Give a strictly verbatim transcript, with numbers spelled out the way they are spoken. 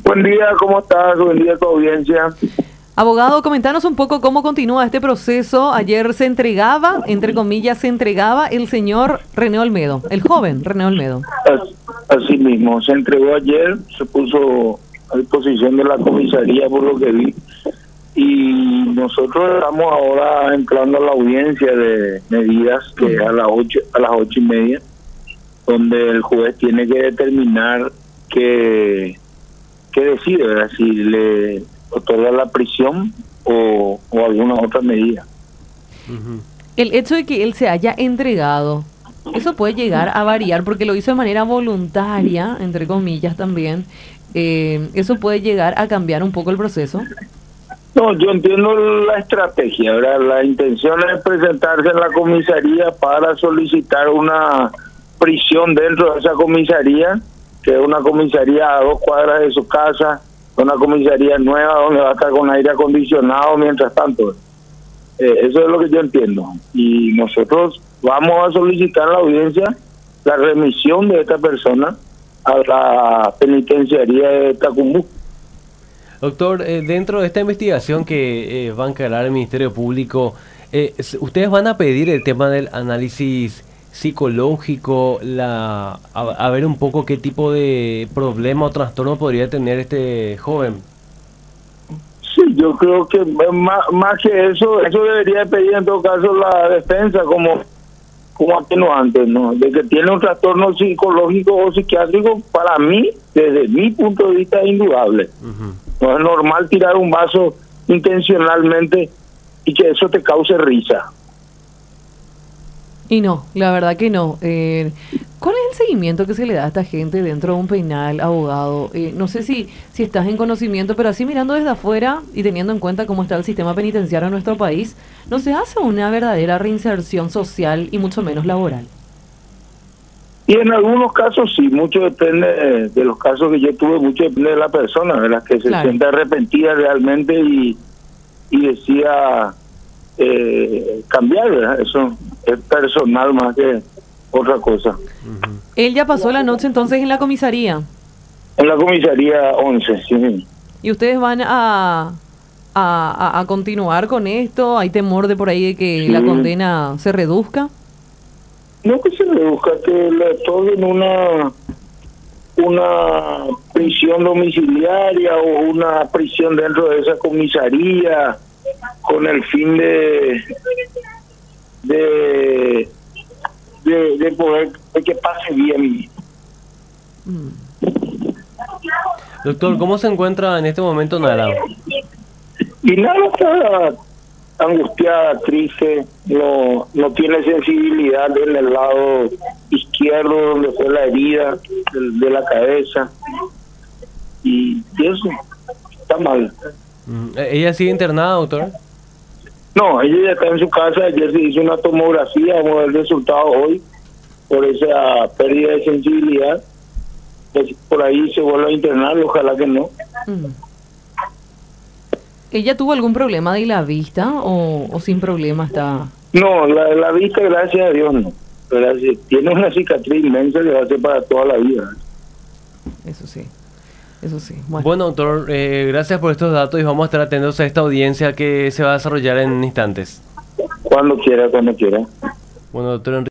Buen día, ¿cómo estás? Buen día a tu audiencia. Abogado, comentanos un poco cómo continúa este proceso. Ayer se entregaba, entre comillas, se entregaba el señor René Olmedo, el joven René Olmedo. Así mismo, se entregó ayer, se puso a disposición de la comisaría por lo que vi, y nosotros estamos ahora entrando a la audiencia de medidas que a las ocho, a las ocho y media, donde el juez tiene que determinar que, que decide, ¿verdad? Si le otorga la prisión o, o alguna otra medida. Uh-huh. El hecho de que él se haya entregado, eso puede llegar a variar porque lo hizo de manera voluntaria, entre comillas también. Eh, ¿Eso puede llegar a cambiar un poco el proceso? No, yo entiendo la estrategia, ¿verdad? La intención es presentarse en la comisaría para solicitar una prisión dentro de esa comisaría, que es una comisaría a dos cuadras de su casa, una comisaría nueva donde va a estar con aire acondicionado mientras tanto. Eh, eso es lo que yo entiendo. Y nosotros vamos a solicitar a la audiencia la remisión de esta persona a la penitenciaría de Tacumbú. Doctor, eh, dentro de esta investigación que eh, va a encargar el Ministerio Público, eh, ¿ustedes van a pedir el tema del análisis psicológico, la a, a ver un poco qué tipo de problema o trastorno podría tener este joven? Sí, yo creo que más, más que eso, eso debería pedir en todo caso la defensa como, como atenuante, ¿no? De que tiene un trastorno psicológico o psiquiátrico, para mí, desde mi punto de vista, es indudable. Uh-huh. No es normal tirar un vaso intencionalmente y que eso te cause risa. Y no, la verdad que no. Eh, ¿Cuál es el seguimiento que se le da a esta gente dentro de un penal, abogado? Eh, no sé si, si estás en conocimiento, pero así mirando desde afuera y teniendo en cuenta cómo está el sistema penitenciario en nuestro país, no se hace una verdadera reinserción social y mucho menos laboral. Y en algunos casos sí, mucho depende de, de los casos que yo tuve, mucho depende de la persona, de la que se claro. siente arrepentida realmente y, y decía eh, cambiar, ¿verdad? Eso es personal más que otra cosa. Uh-huh. Él ya pasó la noche entonces en la comisaría. En la comisaría once, sí. ¿Y ustedes van a, a, a continuar con esto? ¿Hay temor de por ahí de que sí. la condena se reduzca? No que se reduzca, que le otorguen una una prisión domiciliaria o una prisión dentro de esa comisaría con el fin de de de, de poder de que pase bien. Doctor, ¿cómo se encuentra en este momento Nara? Y Nara está angustiada, triste, no no tiene sensibilidad en el lado izquierdo donde fue la herida de, de la cabeza y, y eso está mal. ¿Ella sigue internada, doctor? No, ella ya está en su casa. Ayer se hizo una tomografía, vamos a ver el resultado hoy por esa pérdida de sensibilidad. Pues por ahí se vuelve a internar, ojalá que no. Mm. ¿Ella tuvo algún problema de la vista o, o sin problema está? No, la, la vista, gracias a Dios, no. Gracias. Tiene una cicatriz inmensa que va a ser para toda la vida. Eso sí, eso sí. Bueno, bueno doctor, eh, gracias por estos datos y vamos a estar atentos a esta audiencia que se va a desarrollar en instantes. Cuando quiera, cuando quiera. Bueno, doctor Enrique.